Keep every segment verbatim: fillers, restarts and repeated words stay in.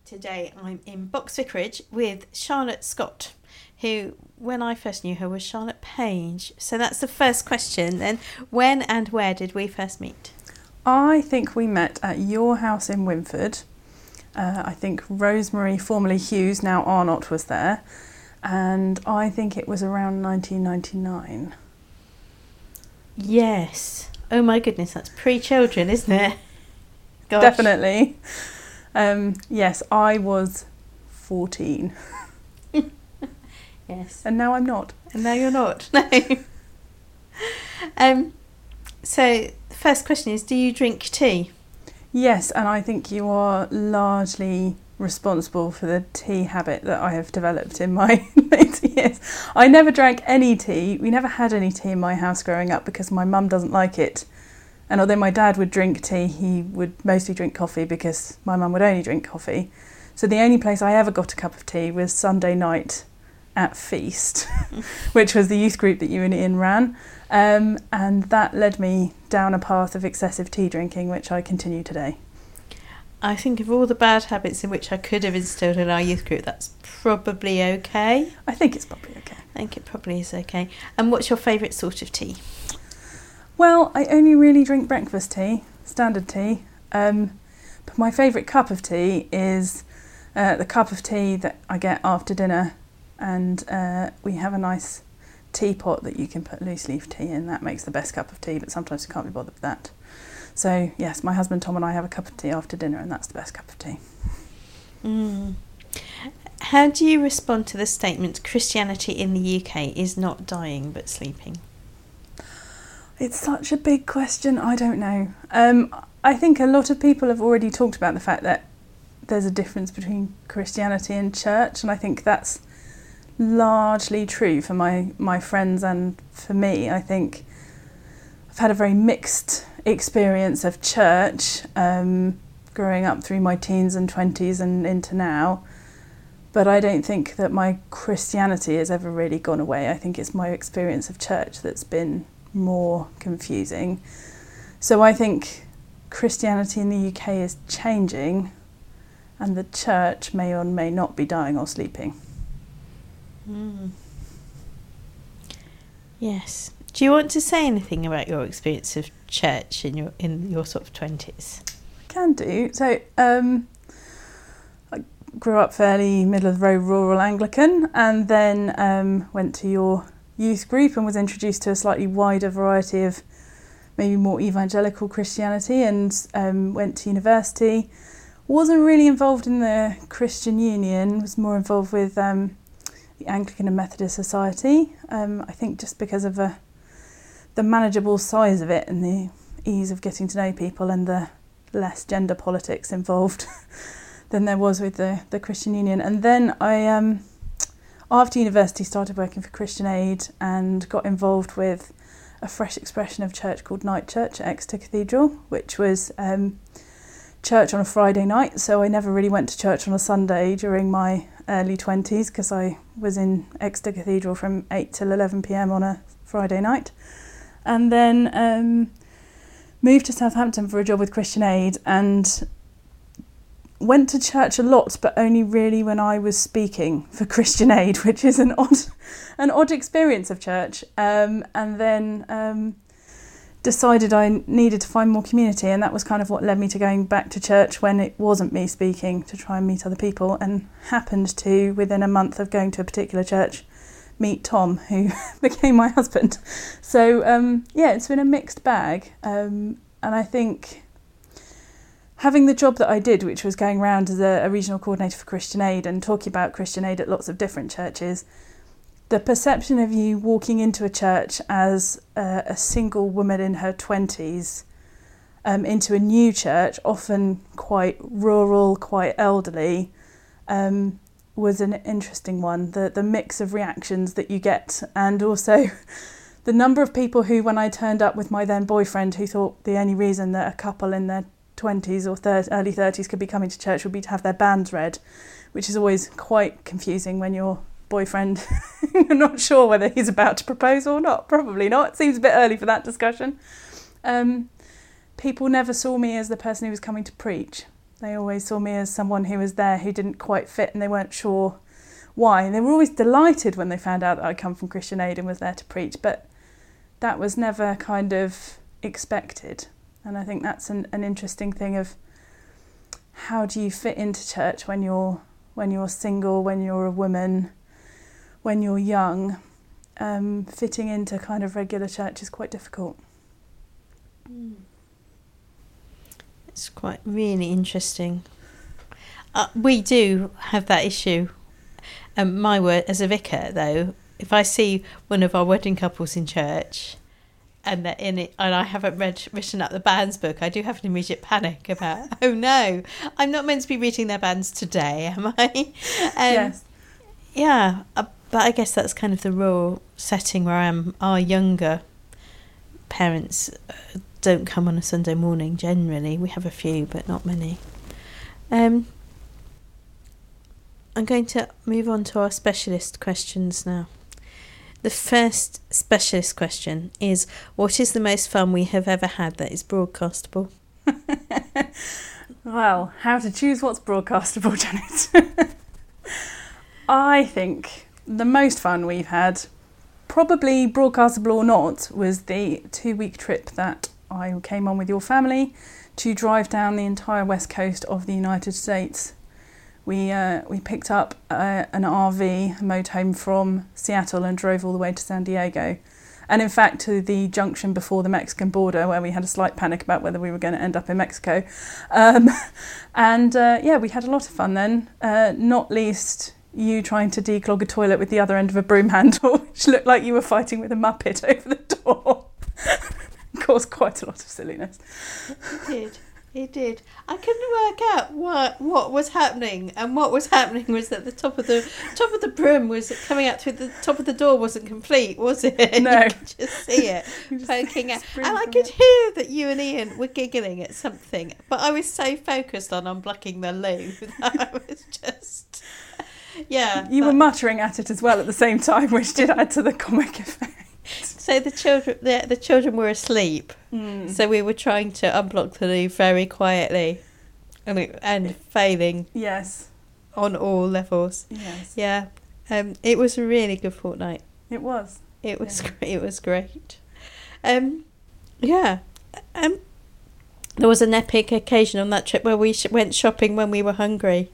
Today I'm in Box Vicarage with Charlotte Scott, who, when I first knew her, was Charlotte Page. So that's the first question then. When and where did we first meet? I think we met at your house in Winford. Uh, I think Rosemary, formerly Hughes, now Arnott, was there. And I think it was around nineteen ninety-nine. Yes. Oh my goodness, that's pre-children, isn't it? Gosh. Definitely. Um, yes, I was fourteen. Yes. And now I'm not. And now you're not. No. um, so the first question is, do you drink tea? Yes, and I think you are largely responsible for the tea habit that I have developed in my later years. I never drank any tea. We never had any tea in my house growing up because my mum doesn't like it. And although my dad would drink tea, he would mostly drink coffee because my mum would only drink coffee. So the only place I ever got a cup of tea was Sunday night at Feast, which was the youth group that you and Ian ran. Um, and that led me down a path of excessive tea drinking, which I continue today. I think of all the bad habits in which I could have instilled in our youth group, that's probably okay. I think it's probably okay. I think it probably is okay. And what's your favourite sort of tea? Well, I only really drink breakfast tea, standard tea. Um, but my favourite cup of tea is uh, the cup of tea that I get after dinner. And uh, we have a nice teapot that you can put loose leaf tea in. That makes the best cup of tea, but sometimes you can't be bothered with that. So, yes, my husband Tom and I have a cup of tea after dinner, and that's the best cup of tea. Mm. How do you respond to the statement, Christianity in the U K is not dying but sleeping? It's such a big question, I don't know. Um, I think a lot of people have already talked about the fact that there's a difference between Christianity and church, and I think that's largely true for my, my friends and for me. I think I've had a very mixed experience of church um, growing up through my teens and twenties and into now, but I don't think that my Christianity has ever really gone away. I think it's my experience of church that's been more confusing. So I think Christianity in the U K is changing and the church may or may not be dying or sleeping. Mm. Yes. Do you want to say anything about your experience of church in your in your sort of twenties? I can do. So um, I grew up fairly middle of the road rural Anglican, and then um, went to your youth group and was introduced to a slightly wider variety of maybe more evangelical Christianity, and um, went to university. Wasn't really involved in the Christian Union, was more involved with um, the Anglican and Methodist Society. Um, I think just because of the, the manageable size of it and the ease of getting to know people and the less gender politics involved than there was with the, the Christian Union. And then I, um, after university, started working for Christian Aid and got involved with a fresh expression of church called Night Church at Exeter Cathedral, which was um, church on a Friday night. So I never really went to church on a Sunday during my early twenties because I was in Exeter Cathedral from eight till eleven p.m. on a Friday night. And then um, moved to Southampton for a job with Christian Aid and went to church a lot, but only really when I was speaking for Christian Aid, which is an odd an odd experience of church. Um, and then um, decided I needed to find more community, and that was kind of what led me to going back to church when it wasn't me speaking, to try and meet other people, and happened to, within a month of going to a particular church, meet Tom, who became my husband. So um, yeah, it's been a mixed bag, um, and I think having the job that I did, which was going around as a, a regional coordinator for Christian Aid and talking about Christian Aid at lots of different churches, the perception of you walking into a church as a, a single woman in her twenties um, into a new church, often quite rural, quite elderly, um, was an interesting one. The the mix of reactions that you get, and also the number of people who, when I turned up with my then boyfriend, who thought the only reason that a couple in their twenties or thirty, early thirties could be coming to church would be to have their bands read, which is always quite confusing when your boyfriend you're not sure whether he's about to propose or not. Probably not. It seems a bit early for that discussion. Um, people never saw me as the person who was coming to preach. They always saw me as someone who was there who didn't quite fit, and they weren't sure why. And they were always delighted when they found out that I'd come from Christian Aid and was there to preach, but that was never kind of expected. And I think that's an, an interesting thing of how do you fit into church when you're when you're single, when you're a woman, when you're young. Um, fitting into kind of regular church is quite difficult. Mm. It's quite really interesting. Uh, we do have that issue. Um, my word, as a vicar, though, if I see one of our wedding couples in church, and they're in it, and I haven't read written up the band's book, I do have an immediate panic about, oh no, I'm not meant to be reading their bands today, am I? Um, yes. Yeah, uh, but I guess that's kind of the rural setting where I am. Our younger parents uh, don't come on a Sunday morning generally. We have a few, but not many. Um, I'm going to move on to our specialist questions now. The first specialist question is, what is the most fun we have ever had that is broadcastable? Well, how to choose what's broadcastable, Janet? I think the most fun we've had, probably broadcastable or not, was the two-week trip that I came on with your family to drive down the entire west coast of the United States. We uh, we picked up uh, an R V, a motorhome from Seattle, and drove all the way to San Diego. And in fact, to the junction before the Mexican border, where we had a slight panic about whether we were going to end up in Mexico. Um, and uh, yeah, we had a lot of fun then, uh, not least you trying to declog a toilet with the other end of a broom handle, which looked like you were fighting with a Muppet over the door. Caused quite a lot of silliness. It did. It did. I couldn't work out what what was happening, and what was happening was that the top of the top of the broom was coming out through the top of the door wasn't complete, was it? No, you could just see it poking out, and I could hear that you and Ian were giggling at something, but I was so focused on unblocking the loo that I was just yeah. You that, were muttering at it as well at the same time, which did add to the comic effect. So the children, the, the children were asleep. Mm. So we were trying to unblock the loo very quietly, and it, and failing. Yes. On all levels. Yes. Yeah. Um. It was a really good fortnight. It was. It was. Yeah. It was great. Um. Yeah. Um. There was an epic occasion on that trip where we sh- went shopping when we were hungry.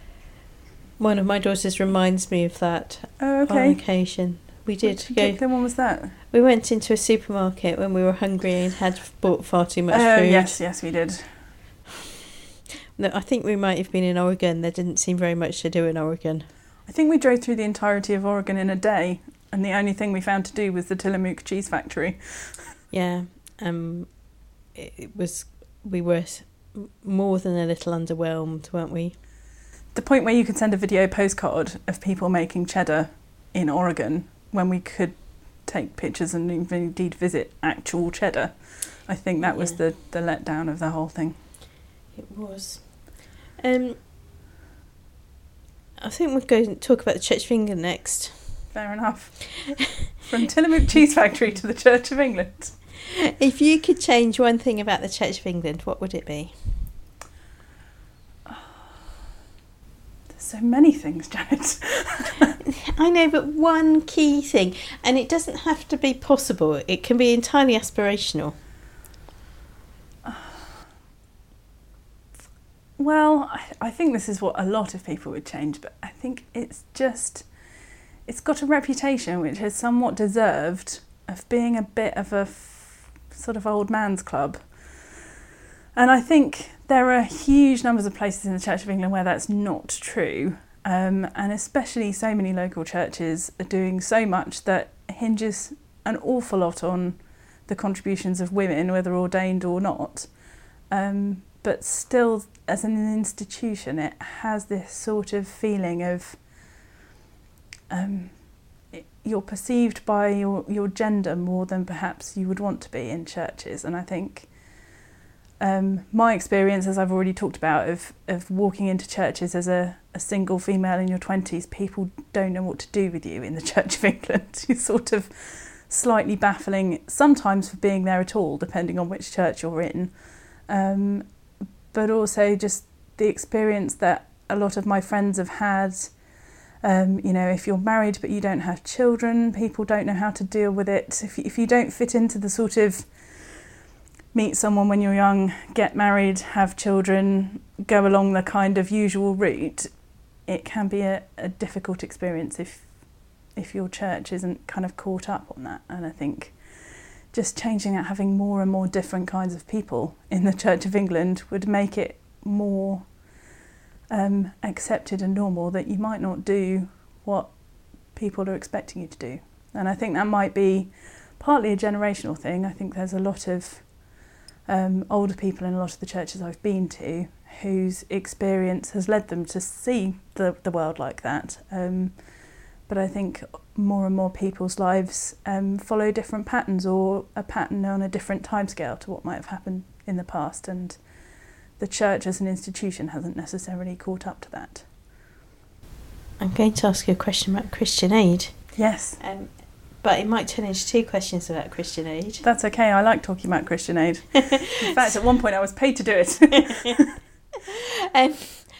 One of my daughters reminds me of that. Oh, okay. On occasion. We did Which go. particular one was that? We went into a supermarket when we were hungry and had bought far too much Oh, food. yes, yes, we did. No, I think we might have been in Oregon. There didn't seem very much to do in Oregon. I think we drove through the entirety of Oregon in a day, and the only thing we found to do was the Tillamook cheese factory. Yeah, um, it, it was. We were more than a little underwhelmed, weren't we? The point where you could send a video postcard of people making cheddar in Oregon, when we could take pictures and indeed visit actual cheddar. I think that was yeah. the, the letdown of the whole thing. It was. Um, I think we're going to talk about the Church of England next. Fair enough. From Tillamook Cheese Factory to the Church of England. If you could change one thing about the Church of England, what would it be? So many things, Janet. I know, but one key thing, and it doesn't have to be possible, it can be entirely aspirational. Well, I, I think this is what a lot of people would change, but I think it's just, it's got a reputation which is somewhat deserved of being a bit of a f- sort of old man's club. And I think there are huge numbers of places in the Church of England where that's not true, um, and especially so many local churches are doing so much that hinges an awful lot on the contributions of women, whether ordained or not. Um, but still, as an institution, it has this sort of feeling of um, it, you're perceived by your, your gender more than perhaps you would want to be in churches, and I think Um, my experience, as I've already talked about, of, of walking into churches as a, a single female in your twenties, people don't know what to do with you in the Church of England. You're sort of slightly baffling, sometimes for being there at all, depending on which church you're in, um, but also just the experience that a lot of my friends have had. Um, you know, if you're married but you don't have children, people don't know how to deal with it. If you, if you don't fit into the sort of meet someone when you're young, get married, have children, go along the kind of usual route, it can be a, a difficult experience if if your church isn't kind of caught up on that. And I think just changing that, having more and more different kinds of people in the Church of England would make it more um, accepted and normal that you might not do what people are expecting you to do. And I think that might be partly a generational thing. I think there's a lot of um, older people in a lot of the churches I've been to whose experience has led them to see the, the world like that. Um, but I think more and more people's lives um, follow different patterns, or a pattern on a different timescale to what might have happened in the past, and the church as an institution hasn't necessarily caught up to that. I'm going to ask you a question about Christian Aid. Yes. Um, but it might turn into two questions about Christian Aid. That's okay, I like talking about Christian Aid. In fact, at one point I was paid to do it. um,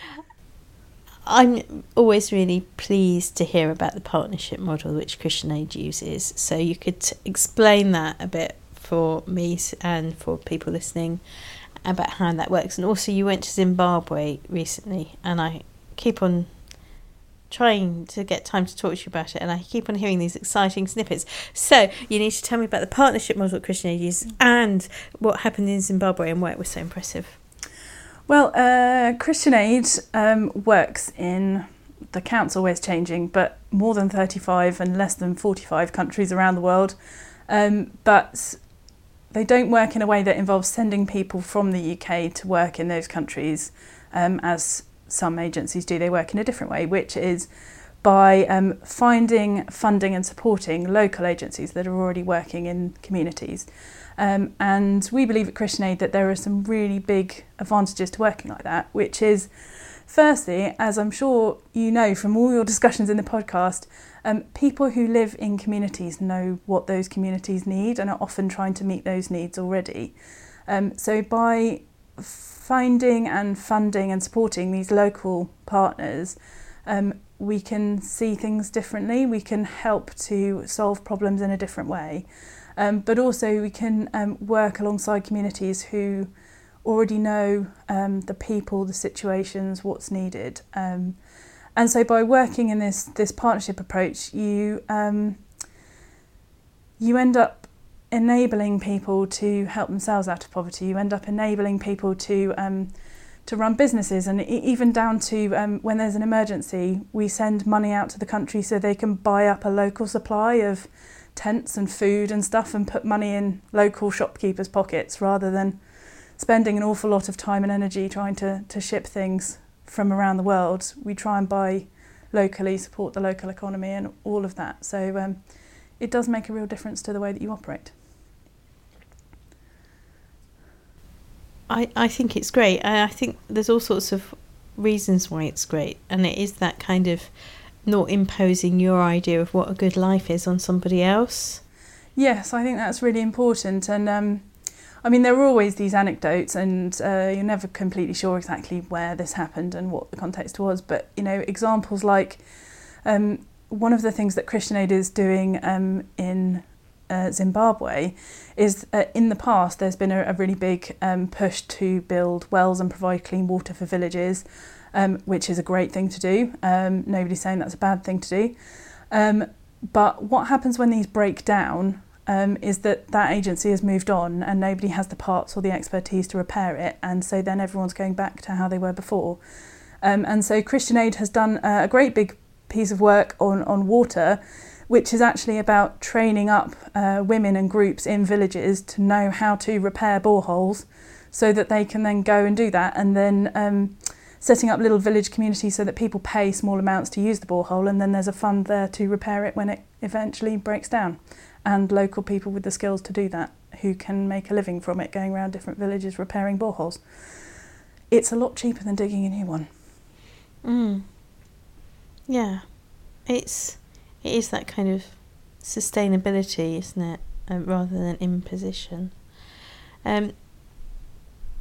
I'm always really pleased to hear about the partnership model which Christian Aid uses. So you could t- explain that a bit for me and for people listening about how that works. And also you went to Zimbabwe recently, and I keep on trying to get time to talk to you about it, and I keep on hearing these exciting snippets. So you need to tell me about the partnership model that Christian Aid uses and what happened in Zimbabwe and why it was so impressive. Well, uh, Christian Aid um, works in, the count's always changing, but more than thirty-five and less than forty-five countries around the world. Um, but they don't work in a way that involves sending people from the U K to work in those countries, um, as some agencies do. They work in a different way, which is by um, finding, funding and supporting local agencies that are already working in communities. Um, and we believe at Christian Aid that there are some really big advantages to working like that, which is, firstly, as I'm sure you know from all your discussions in the podcast, um, people who live in communities know what those communities need and are often trying to meet those needs already. Um, so by finding and funding and supporting these local partners, um, we can see things differently, we can help to solve problems in a different way. Um, but also we can um, work alongside communities who already know um, the people, the situations, what's needed. Um, and so by working in this this partnership approach, you um, you end up enabling people to help themselves out of poverty. You end up enabling people to um, to run businesses, and even down to um, when there's an emergency, we send money out to the country so they can buy up a local supply of tents and food and stuff and put money in local shopkeepers' pockets rather than spending an awful lot of time and energy trying to, to ship things from around the world. We try and buy locally, support the local economy and all of that. So um, it does make a real difference to the way that you operate. I, I think it's great. I, I think there's all sorts of reasons why it's great, and it is that kind of not imposing your idea of what a good life is on somebody else. Yes, I think that's really important. And um, I mean, there are always these anecdotes, and uh, you're never completely sure exactly where this happened and what the context was. But, you know, examples like um, one of the things that Christian Aid is doing um, in uh, Zimbabwe is uh, in the past there's been a, a really big um, push to build wells and provide clean water for villages. Um, which is a great thing to do. Um, nobody's saying that's a bad thing to do. Um, but what happens when these break down um, is that that agency has moved on and nobody has the parts or the expertise to repair it, and so then everyone's going back to how they were before. Um, and so Christian Aid has done a great big piece of work on, on water, which is actually about training up uh, women and groups in villages to know how to repair boreholes so that they can then go and do that, and then um, setting up little village communities so that people pay small amounts to use the borehole, and then there's a fund there to repair it when it eventually breaks down. And local people with the skills to do that, who can make a living from it, going around different villages repairing boreholes. It's a lot cheaper than digging a new one. Mm. Yeah, it's it is that kind of sustainability, isn't it, um, rather than imposition. Um.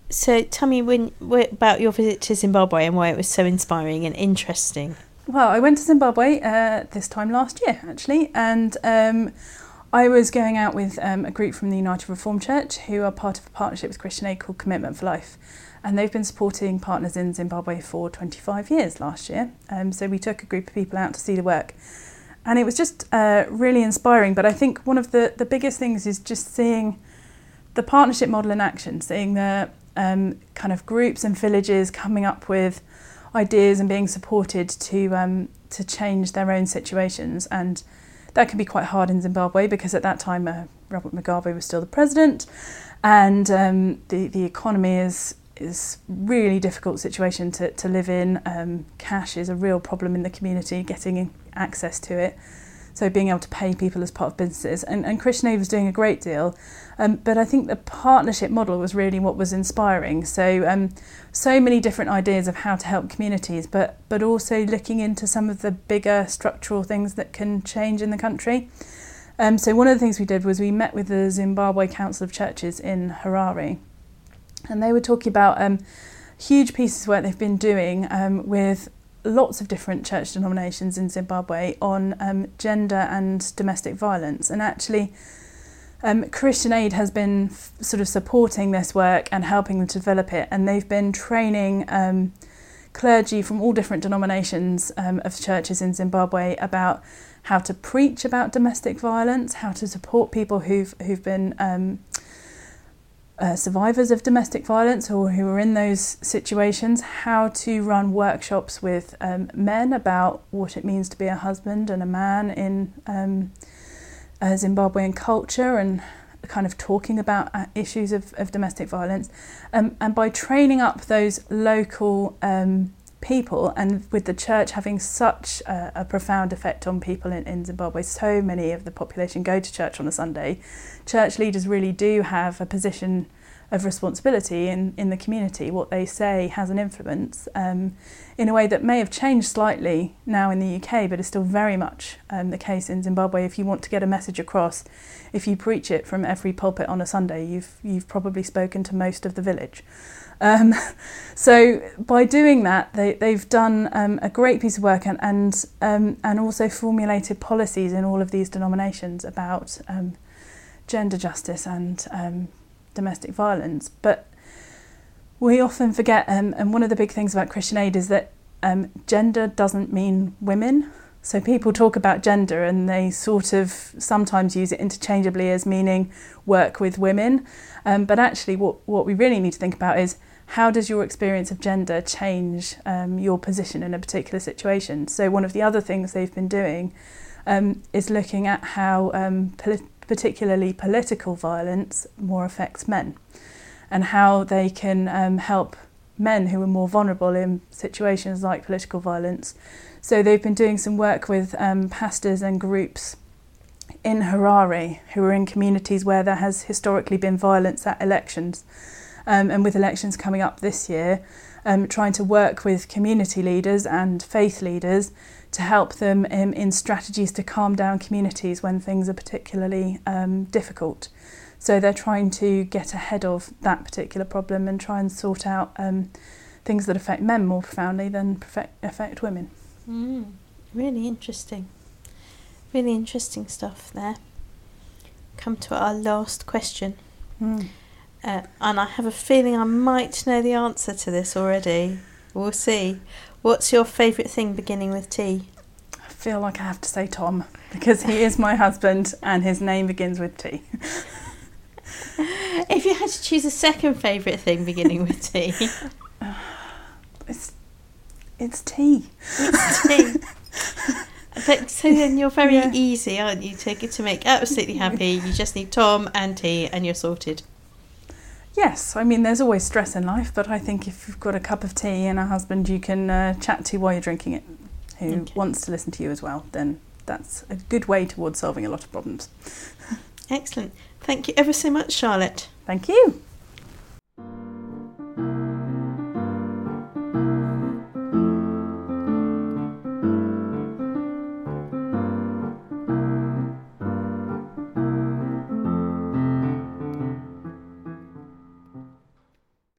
So tell me when about your visit to Zimbabwe and why it was so inspiring and interesting. Well, I went to Zimbabwe uh, this time last year, actually, and um, I was going out with um, a group from the United Reformed Church who are part of a partnership with Christian Aid called Commitment for Life. And they've been supporting partners in Zimbabwe for twenty-five years last year. Um, so we took a group of people out to see the work. And it was just uh, really inspiring. But I think one of the, the biggest things is just seeing the partnership model in action, seeing the um, kind of groups and villages coming up with ideas and being supported to um, to change their own situations. And that can be quite hard in Zimbabwe because at that time uh, Robert Mugabe was still the president, and um, the, the economy is is really difficult situation to, to live in. Um, cash is a real problem in the community, getting access to it. So being able to pay people as part of businesses. And, and Christian Aid was doing a great deal. Um, but I think the partnership model was really what was inspiring. So um, so many different ideas of how to help communities, but, but also looking into some of the bigger structural things that can change in the country. Um, so one of the things we did was we met with the Zimbabwe Council of Churches in Harare. And they were talking about um, huge pieces of work they've been doing um, with lots of different church denominations in Zimbabwe on um, gender and domestic violence. And actually, um, Christian Aid has been f- sort of supporting this work and helping them to develop it. And they've been training um, clergy from all different denominations um, of churches in Zimbabwe about how to preach about domestic violence, how to support people who've who've been um, Uh, survivors of domestic violence or who are in those situations, how to run workshops with um, men about what it means to be a husband and a man in um, uh, Zimbabwean culture, and kind of talking about uh, issues of, of domestic violence. Um, and by training up those local um, people, and with the church having such a, a profound effect on people in, in Zimbabwe, so many of the population go to church on a Sunday. Church leaders really do have a position of responsibility in, in the community. What they say has an influence um, in a way that may have changed slightly now in the U K, but is still very much um, the case in Zimbabwe. If you want to get a message across, if you preach it from every pulpit on a Sunday, you've you've probably spoken to most of the village. Um, so by doing that, they, they've done um, a great piece of work and and, um, and also formulated policies in all of these denominations about um, gender justice and um, domestic violence. But we often forget, um, and one of the big things about Christian Aid is that um, gender doesn't mean women. So people talk about gender and they sort of sometimes use it interchangeably as meaning work with women. Um, but actually what, what we really need to think about is, how does your experience of gender change um, your position in a particular situation? So one of the other things they've been doing um, is looking at how um, polit- particularly political violence more affects men, and how they can um, help men who are more vulnerable in situations like political violence. So they've been doing some work with um, pastors and groups in Harare who are in communities where there has historically been violence at elections. Um, and with elections coming up this year, um, trying to work with community leaders and faith leaders to help them in, in strategies to calm down communities when things are particularly um, difficult. So they're trying to get ahead of that particular problem and try and sort out um, things that affect men more profoundly than perfect, affect women. Mm, really interesting. Really interesting stuff there. Come to our last question. Mm. Uh, and I have a feeling I might know the answer to this already. We'll see. What's your favourite thing beginning with T? I feel like I have to say Tom, because he is my husband and his name begins with T. If you had to choose a second favourite thing beginning with T? It's, it's tea. It's tea. But so then you're very Yeah. easy, aren't you, to, to make absolutely happy. You just need Tom and tea and you're sorted. Yes, I mean, there's always stress in life, but I think if you've got a cup of tea and a husband you can uh, chat to while you're drinking it, who Okay. wants to listen to you as well, then that's a good way towards solving a lot of problems. Excellent. Thank you ever so much, Charlotte. Thank you.